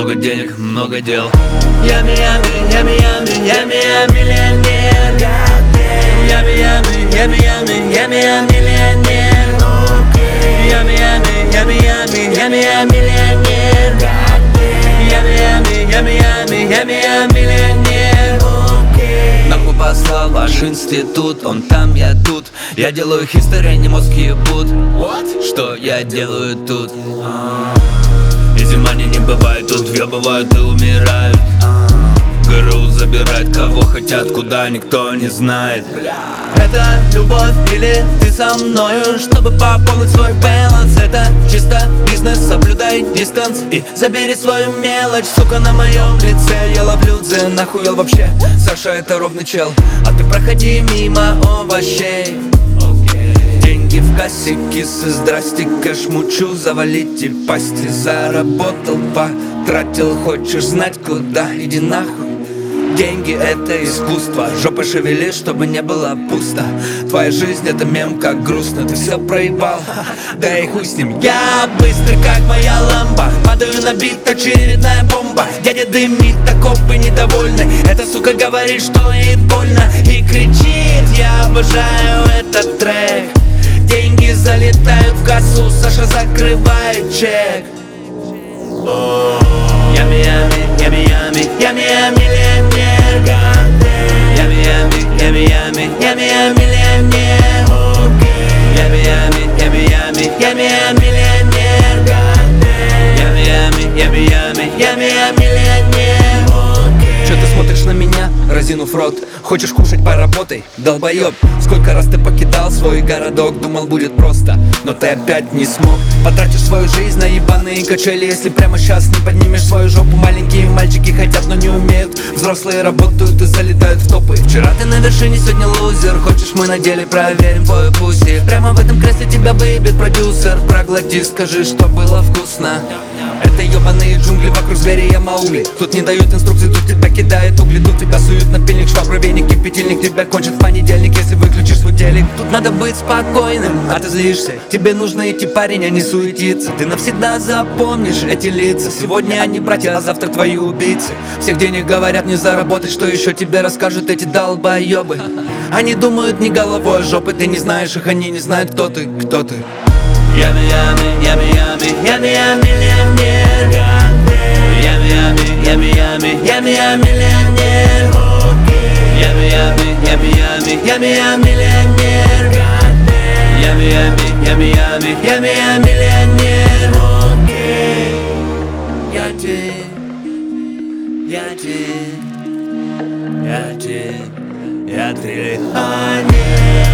много денег, много дел. Я миллионер. Я миллионер. Миллионер. Нахуй послал ваш институт, он там, я тут. Я делаю history, не мозг ебут. Что я делаю тут? Эти мани не бывает, тут въебывают и умирают. ГРУ забирает кого хотят, куда никто не знает. Это любовь или ты со мною, чтобы пополнить свой баланс? Это чисто бизнес, соблюдай дистанс и забери свою мелочь. Сука, на моем лице я ловлю дзен, нахуел вообще. Саша, это ровный чел, а ты проходи мимо овощей. Деньги в кассе, кисы, здрасте, кэш мучу, завалите пасти. Заработал, потратил, хочешь знать куда, иди нахуй. Деньги — это искусство, жопой шевели, чтобы не было пусто. Твоя жизнь — это мем, как грустно, ты все проебал, да и хуй с ним. Я быстрый, как моя ламба, падаю на бит, очередная бомба. Дядя дымит, а копы недовольны. Эта сука говорит, что ей больно и кричит. Я обожаю этот трек. Деньги залетают в кассу, Саша закрывает чек. Я миллионер. Я миллионер. Чё ты смотришь на меня, разинув рот? Хочешь кушать, поработай, долбоёб. Сколько раз ты покидал свой городок, думал будет просто, но ты опять не смог. Потратишь свою жизнь на ебаные качели, если прямо сейчас не поднимешь свою жопу. Маленькие мальчики хотят, но не умеют. Взрослые работают и залетают в топы. Вчера ты на вершине, сегодня лузер. Хочешь, мы на деле проверим твою пуси? Прямо в этом кресле тебя выебет продюсер. Проглоти, скажи, что было вкусно. Это ебаные джунгли, вокруг звери и маугли. Тут не дают инструкций, тут тебя кидает угли. Тут тебя суют напильник, швабру, веник, кипятильник. Тебя кончат в понедельник, если выключишь свой телек. Тут надо быть спокойным, а ты злишься. Тебе нужно идти, парень, а не суетиться. Ты навсегда запомнишь эти лица. Сегодня они братья, а завтра твои убийцы. Всех денег говорят не заработать, что еще тебе расскажут эти долбоебы. Они думают не головой, а жопой. Ты не знаешь их, они не знают, кто ты, кто ты. Я миллионер. Я миллионер. Я миллионер. Я миллионер. Я миллионер. Я триллионер.